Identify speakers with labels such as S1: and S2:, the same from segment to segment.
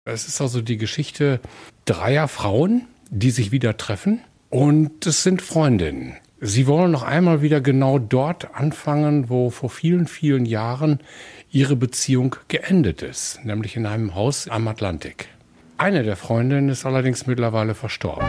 S1: Es ist also die Geschichte dreier Frauen, die sich wieder treffen, und es sind Freundinnen. Sie wollen noch einmal wieder genau dort anfangen, wo vor vielen, vielen Jahren ihre Beziehung geendet ist, nämlich in einem Haus am Atlantik. Eine der Freundinnen ist allerdings mittlerweile verstorben.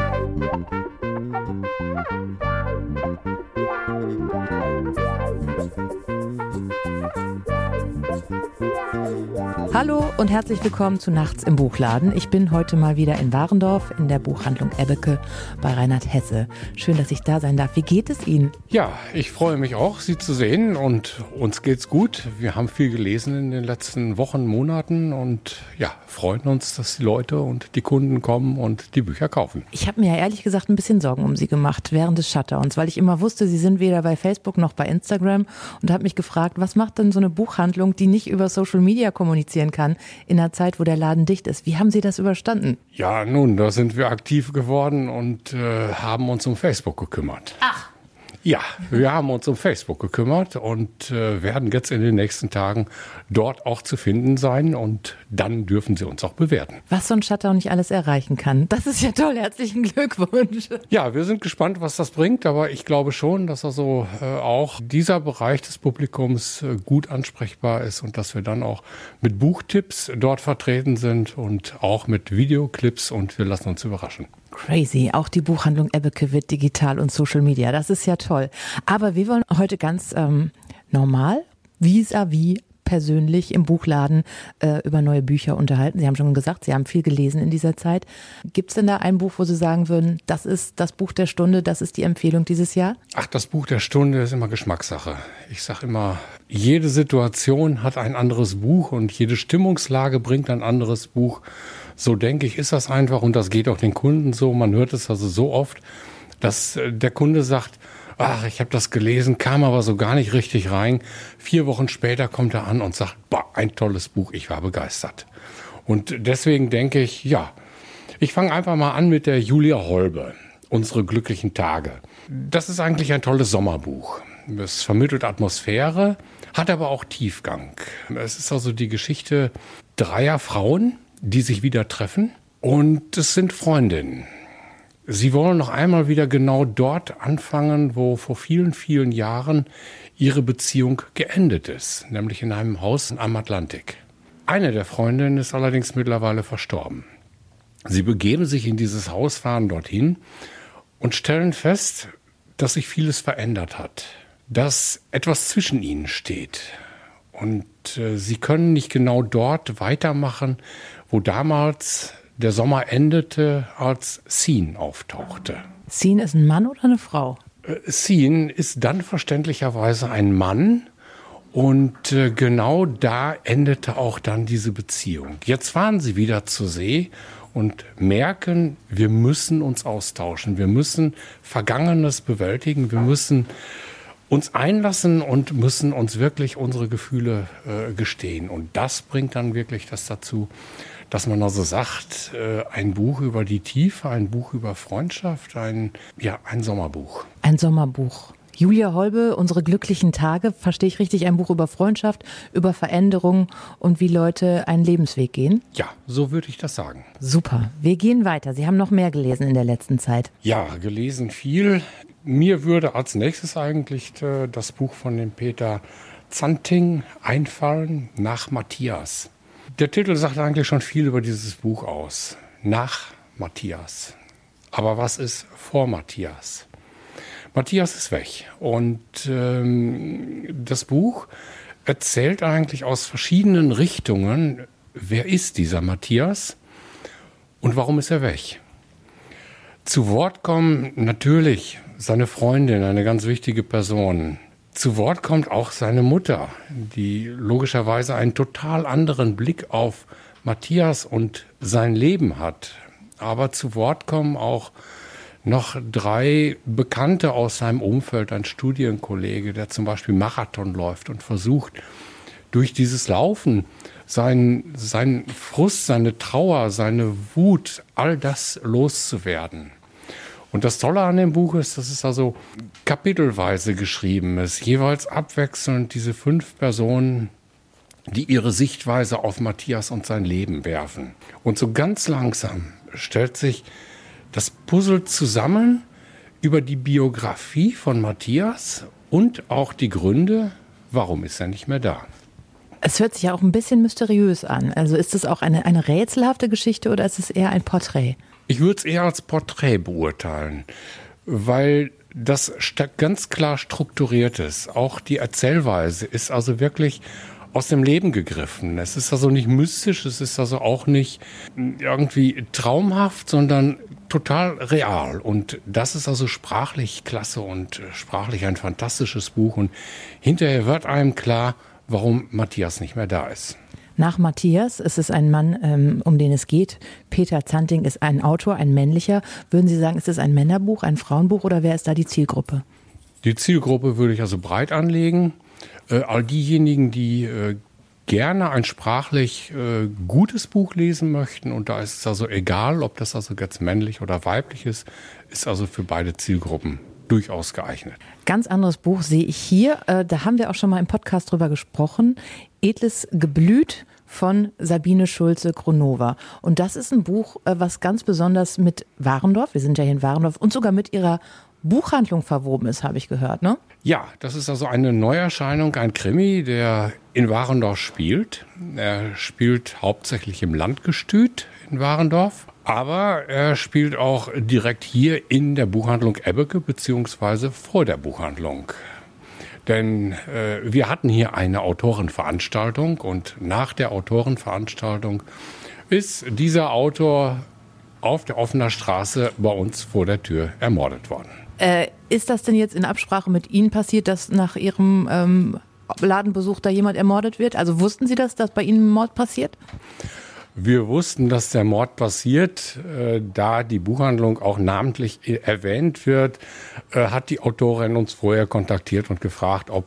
S2: Hallo und herzlich willkommen zu Nachts im Buchladen. Ich bin heute mal wieder in Warendorf in der Buchhandlung Ebbeke bei Reinhard Hesse. Schön, dass ich da sein darf. Wie geht es Ihnen?
S1: Ja, ich freue mich auch, Sie zu sehen, und uns geht's gut. Wir haben viel gelesen in den letzten Wochen, Monaten und ja, freuen uns, dass die Leute und die Kunden kommen und die Bücher kaufen.
S2: Ich habe mir ja ehrlich gesagt ein bisschen Sorgen um Sie gemacht während des Shutdowns, weil ich immer wusste, Sie sind weder bei Facebook noch bei Instagram, und habe mich gefragt, was macht denn so eine Buchhandlung, die nicht über Social Media kommunizieren kann, in einer Zeit, wo der Laden dicht ist? Wie haben Sie das überstanden?
S1: Ja, nun, da sind wir aktiv geworden und haben uns um Facebook gekümmert.
S2: Ach.
S1: Ja, wir haben uns um Facebook gekümmert und werden jetzt in den nächsten Tagen dort auch zu finden sein, und dann dürfen Sie uns auch bewerten.
S2: Was so ein Shutdown nicht alles erreichen kann. Das ist ja toll. Herzlichen Glückwunsch.
S1: Ja, wir sind gespannt, was das bringt, aber ich glaube schon, dass also auch dieser Bereich des Publikums gut ansprechbar ist und dass wir dann auch mit Buchtipps dort vertreten sind und auch mit Videoclips, und wir lassen uns überraschen.
S2: Crazy. Auch die Buchhandlung Ebbeke wird digital und Social Media. Das ist ja toll. Aber wir wollen heute ganz normal, vis-à-vis, persönlich im Buchladen über neue Bücher unterhalten. Sie haben schon gesagt, Sie haben viel gelesen in dieser Zeit. Gibt es denn da ein Buch, wo Sie sagen würden, das ist das Buch der Stunde, das ist die Empfehlung dieses Jahr?
S1: Ach, das Buch der Stunde ist immer Geschmackssache. Ich sage immer, jede Situation hat ein anderes Buch und jede Stimmungslage bringt ein anderes Buch. So denke ich, ist das einfach, und das geht auch den Kunden so. Man hört es also so oft, dass der Kunde sagt, ach, ich habe das gelesen, kam aber so gar nicht richtig rein. 4 Wochen später kommt er an und sagt, boah, ein tolles Buch, ich war begeistert. Und deswegen denke ich, ja, ich fange einfach mal an mit der Julia Holbe, Unsere glücklichen Tage. Das ist eigentlich ein tolles Sommerbuch. Es vermittelt Atmosphäre, hat aber auch Tiefgang. Es ist also die Geschichte dreier Frauen, die sich wieder treffen, und es sind Freundinnen. Sie wollen noch einmal wieder genau dort anfangen, wo vor vielen, vielen Jahren ihre Beziehung geendet ist, nämlich in einem Haus am Atlantik. Eine der Freundinnen ist allerdings mittlerweile verstorben. Sie begeben sich in dieses Haus, fahren dorthin und stellen fest, dass sich vieles verändert hat, dass etwas zwischen ihnen steht. Und sie können nicht genau dort weitermachen, wo damals der Sommer endete, als Scene auftauchte.
S2: Scene ist ein Mann oder eine Frau?
S1: Scene ist dann verständlicherweise ein Mann, und genau da endete auch dann diese Beziehung. Jetzt fahren sie wieder zur See und merken, wir müssen uns austauschen, wir müssen Vergangenes bewältigen, wir müssen uns einlassen und müssen uns wirklich unsere Gefühle gestehen. Und das bringt dann wirklich das dazu, dass man also sagt, ein Buch über die Tiefe, ein Buch über Freundschaft, ein Sommerbuch.
S2: Ein Sommerbuch. Julia Holbe, Unsere glücklichen Tage, verstehe ich richtig, ein Buch über Freundschaft, über Veränderung und wie Leute einen Lebensweg gehen?
S1: Ja, so würde ich das sagen.
S2: Super. Wir gehen weiter. Sie haben noch mehr gelesen in der letzten Zeit.
S1: Ja, gelesen viel. Mir würde als nächstes eigentlich das Buch von dem Peter Zanting einfallen, Nach Matthias. Der Titel sagt eigentlich schon viel über dieses Buch aus. Nach Matthias. Aber was ist vor Matthias? Matthias ist weg, und das Buch erzählt eigentlich aus verschiedenen Richtungen, wer ist dieser Matthias und warum ist er weg. Zu Wort kommen natürlich seine Freundin, eine ganz wichtige Person. Zu Wort kommt auch seine Mutter, die logischerweise einen total anderen Blick auf Matthias und sein Leben hat. Aber zu Wort kommen auch noch 3 Bekannte aus seinem Umfeld, ein Studienkollege, der zum Beispiel Marathon läuft und versucht, durch dieses Laufen seinen Frust, seine Trauer, seine Wut, all das loszuwerden. Und das Tolle an dem Buch ist, dass es also kapitelweise geschrieben ist, jeweils abwechselnd diese 5 Personen die ihre Sichtweise auf Matthias und sein Leben werfen. Und so ganz langsam stellt sich das Puzzle zusammen über die Biografie von Matthias und auch die Gründe, warum ist er nicht mehr da.
S2: Es hört sich ja auch ein bisschen mysteriös an. Also ist es auch eine rätselhafte Geschichte oder ist es eher ein Porträt?
S1: Ich würde es eher als Porträt beurteilen, weil das ganz klar strukturiert ist. Auch die Erzählweise ist also wirklich aus dem Leben gegriffen. Es ist also nicht mystisch, es ist also auch nicht irgendwie traumhaft, sondern total real. Und das ist also sprachlich klasse und sprachlich ein fantastisches Buch. Und hinterher wird einem klar, warum Matthias nicht mehr da ist.
S2: Nach Matthias ist es ein Mann, um den es geht. Peter Zanting ist ein Autor, ein männlicher. Würden Sie sagen, ist es ein Männerbuch, ein Frauenbuch oder wer ist da die Zielgruppe?
S1: Die Zielgruppe würde ich also breit anlegen. All diejenigen, die gerne ein sprachlich gutes Buch lesen möchten, und da ist es also egal, ob das also jetzt männlich oder weiblich ist also für beide Zielgruppen durchaus geeignet.
S2: Ganz anderes Buch sehe ich hier. Da haben wir auch schon mal im Podcast drüber gesprochen. Edles Geblüt von Sabine Schulze-Kronova. Und das ist ein Buch, was ganz besonders mit Warendorf, wir sind ja hier in Warendorf, und sogar mit ihrer Buchhandlung verwoben ist, habe ich gehört, ne?
S1: Ja, das ist also eine Neuerscheinung, ein Krimi, der in Warendorf spielt. Er spielt hauptsächlich im Landgestüt in Warendorf. Aber er spielt auch direkt hier in der Buchhandlung Ebbeke, beziehungsweise vor der Buchhandlung. Denn wir hatten hier eine Autorenveranstaltung und nach der Autorenveranstaltung ist dieser Autor auf der offener Straße bei uns vor der Tür ermordet worden.
S2: Ist das denn jetzt in Absprache mit Ihnen passiert, dass nach Ihrem Ladenbesuch da jemand ermordet wird? Also wussten Sie, dass bei Ihnen ein Mord passiert?
S1: Wir wussten, dass der Mord passiert. Da die Buchhandlung auch namentlich erwähnt wird, hat die Autorin uns vorher kontaktiert und gefragt, ob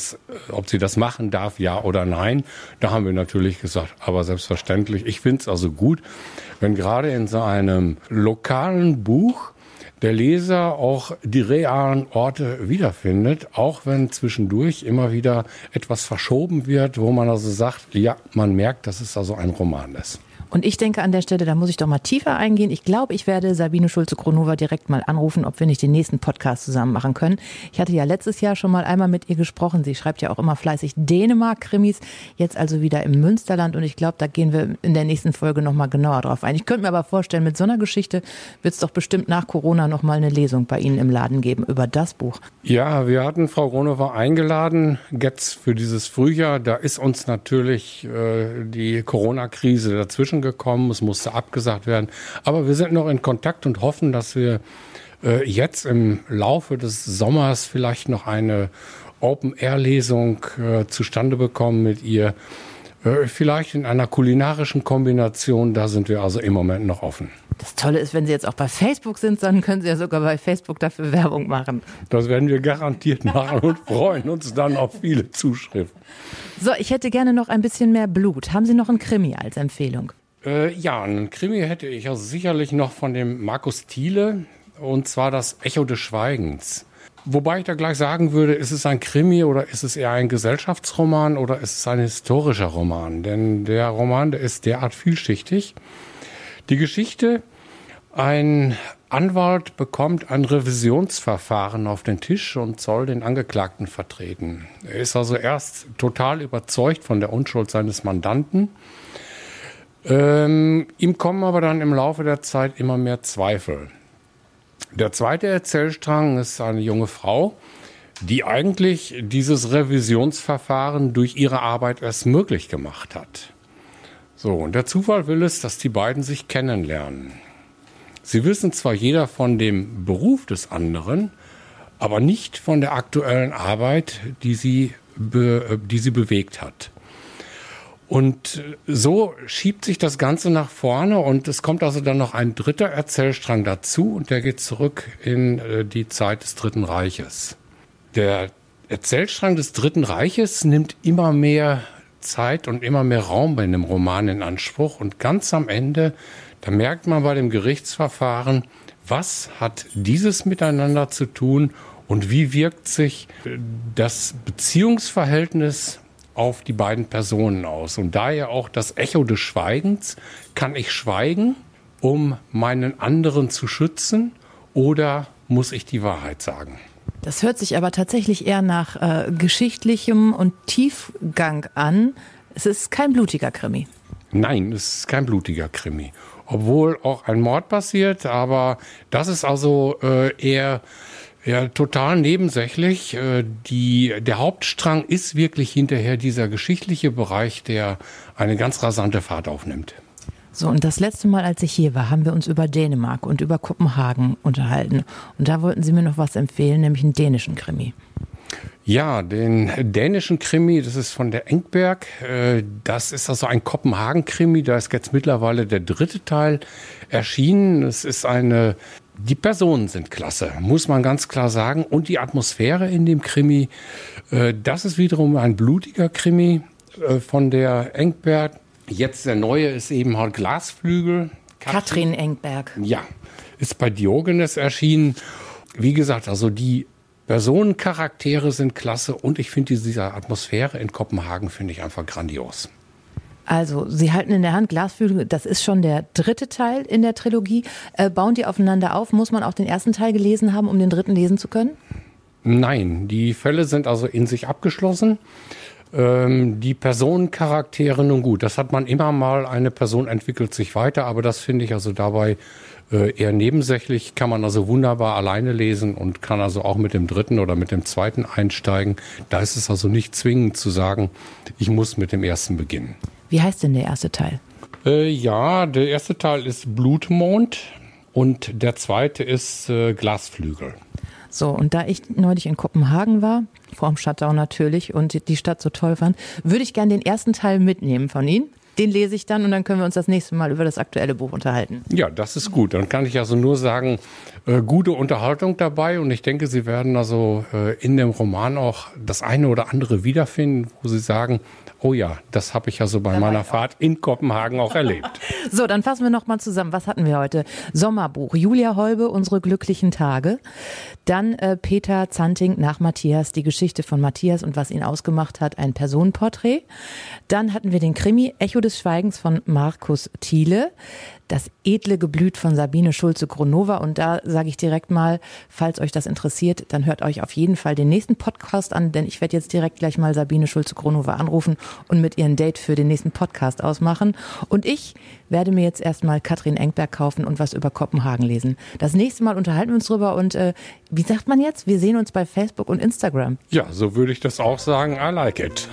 S1: sie das machen darf, ja oder nein. Da haben wir natürlich gesagt, aber selbstverständlich. Ich finde es also gut, wenn gerade in so einem lokalen Buch der Leser auch die realen Orte wiederfindet, auch wenn zwischendurch immer wieder etwas verschoben wird, wo man also sagt, ja, man merkt, dass es also ein Roman ist.
S2: Und ich denke an der Stelle, da muss ich doch mal tiefer eingehen. Ich glaube, ich werde Sabine Schulze-Kronova direkt mal anrufen, ob wir nicht den nächsten Podcast zusammen machen können. Ich hatte ja letztes Jahr schon mal einmal mit ihr gesprochen. Sie schreibt ja auch immer fleißig Dänemark-Krimis, jetzt also wieder im Münsterland. Und ich glaube, da gehen wir in der nächsten Folge nochmal genauer drauf ein. Ich könnte mir aber vorstellen, mit so einer Geschichte wird es doch bestimmt nach Corona nochmal eine Lesung bei Ihnen im Laden geben über das Buch.
S1: Ja, wir hatten Frau Kronova eingeladen, jetzt für dieses Frühjahr. Da ist uns natürlich die Corona-Krise dazwischen gekommen, es musste abgesagt werden. Aber wir sind noch in Kontakt und hoffen, dass wir jetzt im Laufe des Sommers vielleicht noch eine Open-Air-Lesung zustande bekommen mit ihr. Vielleicht in einer kulinarischen Kombination, da sind wir also im Moment noch offen.
S2: Das Tolle ist, wenn Sie jetzt auch bei Facebook sind, dann können Sie ja sogar bei Facebook dafür Werbung machen.
S1: Das werden wir garantiert machen und freuen uns dann auf viele Zuschriften.
S2: So, ich hätte gerne noch ein bisschen mehr Blut. Haben Sie noch einen Krimi als Empfehlung?
S1: Ja, einen Krimi hätte ich also sicherlich noch von dem Markus Thiele, und zwar das Echo des Schweigens. Wobei ich da gleich sagen würde, ist es ein Krimi oder ist es eher ein Gesellschaftsroman oder ist es ein historischer Roman? Denn der Roman, der ist derart vielschichtig. Die Geschichte: ein Anwalt bekommt ein Revisionsverfahren auf den Tisch und soll den Angeklagten vertreten. Er ist also erst total überzeugt von der Unschuld seines Mandanten. Ihm kommen aber dann im Laufe der Zeit immer mehr Zweifel. Der zweite Erzählstrang ist eine junge Frau, die eigentlich dieses Revisionsverfahren durch ihre Arbeit erst möglich gemacht hat. So, und der Zufall will es, dass die beiden sich kennenlernen. Sie wissen zwar jeder von dem Beruf des anderen, aber nicht von der aktuellen Arbeit, die sie bewegt hat. Und so schiebt sich das Ganze nach vorne und es kommt also dann noch ein dritter Erzählstrang dazu und der geht zurück in die Zeit des Dritten Reiches. Der Erzählstrang des Dritten Reiches nimmt immer mehr Zeit und immer mehr Raum bei einem Roman in Anspruch und ganz am Ende, da merkt man bei dem Gerichtsverfahren, was hat dieses miteinander zu tun und wie wirkt sich das Beziehungsverhältnis auf die beiden Personen aus. Und daher auch das Echo des Schweigens. Kann ich schweigen, um meinen anderen zu schützen, oder muss ich die Wahrheit sagen?
S2: Das hört sich aber tatsächlich eher nach geschichtlichem und Tiefgang an. Es ist kein blutiger Krimi.
S1: Nein, es ist kein blutiger Krimi. Obwohl auch ein Mord passiert, aber das ist also eher total nebensächlich. Der Hauptstrang ist wirklich hinterher dieser geschichtliche Bereich, der eine ganz rasante Fahrt aufnimmt.
S2: So, und das letzte Mal, als ich hier war, haben wir uns über Dänemark und über Kopenhagen unterhalten. Und da wollten Sie mir noch was empfehlen, nämlich einen dänischen Krimi.
S1: Ja, den dänischen Krimi, das ist von der Engberg. Das ist also ein Kopenhagen-Krimi. Da ist jetzt mittlerweile der 3. Teil erschienen. Es ist die Personen sind klasse, muss man ganz klar sagen. Und die Atmosphäre in dem Krimi, das ist wiederum ein blutiger Krimi von der Engberg. Jetzt der neue ist eben halt Glasflügel.
S2: Katrin Engberg.
S1: Ja, ist bei Diogenes erschienen. Wie gesagt, also die Personencharaktere sind klasse und ich finde diese Atmosphäre in Kopenhagen finde ich einfach grandios.
S2: Also, Sie halten in der Hand Glasflügel, das ist schon der 3. Teil in der Trilogie. Bauen die aufeinander auf? Muss man auch den 1. Teil gelesen haben, um den 3. lesen zu können?
S1: Nein, die Fälle sind also in sich abgeschlossen. Die Personencharaktere, nun gut, das hat man immer mal, eine Person entwickelt sich weiter, aber das finde ich also dabei eher nebensächlich, kann man also wunderbar alleine lesen und kann also auch mit dem 3. oder mit dem 2. einsteigen. Da ist es also nicht zwingend zu sagen, ich muss mit dem 1. beginnen.
S2: Wie heißt denn der 1. Teil?
S1: Ja, der 1. Teil ist Blutmond und der 2. ist Glasflügel.
S2: So, und da ich neulich in Kopenhagen war, vorm Shutdown natürlich, und die Stadt so toll fand, würde ich gerne den 1. Teil mitnehmen von Ihnen. Den lese ich dann und dann können wir uns das nächste Mal über das aktuelle Buch unterhalten.
S1: Ja, das ist gut. Dann kann ich also nur sagen, gute Unterhaltung dabei. Und ich denke, Sie werden also in dem Roman auch das eine oder andere wiederfinden, wo Sie sagen, oh ja, das habe ich also bei meiner Fahrt in Kopenhagen auch erlebt.
S2: So, dann fassen wir nochmal zusammen. Was hatten wir heute? Sommerbuch. Julia Holbe, Unsere glücklichen Tage. Dann Peter Zanting nach Matthias, die Geschichte von Matthias und was ihn ausgemacht hat, ein Personenporträt. Dann hatten wir den Krimi Echo des Schweigens von Markus Thiele. Das edle Geblüt von Sabine Schulze-Kronova. Und da sage ich direkt mal, falls euch das interessiert, dann hört euch auf jeden Fall den nächsten Podcast an, denn ich werde jetzt direkt gleich mal Sabine Schulze-Kronova anrufen und mit ihr ein Date für den nächsten Podcast ausmachen. Und ich werde mir jetzt erstmal Katrin Engberg kaufen und was über Kopenhagen lesen. Das nächste Mal unterhalten wir uns drüber und wie sagt man jetzt? Wir sehen uns bei Facebook und Instagram.
S1: Ja, so würde ich das auch sagen. I like it.